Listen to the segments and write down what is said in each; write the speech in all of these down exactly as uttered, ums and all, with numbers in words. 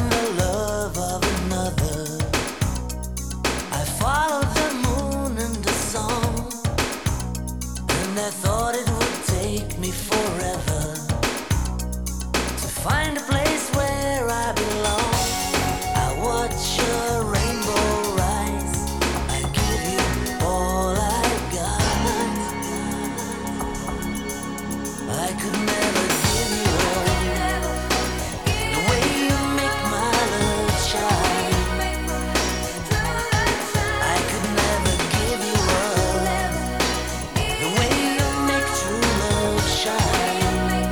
the love of another. I followed the moon and the sun, and I thought it would take me forever to find a place where I belong. I watch a rainbow rise, I give you all I got. I could never give you all the way you make my love shine. I could never give you all the way you make true love shine.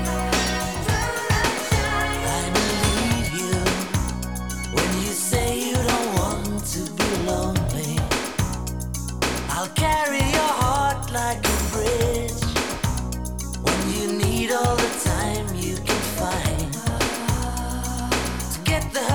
I believe you when you say you don't want to be lonely. I'll carry your heart like a bridge when you need all the time you can find to get the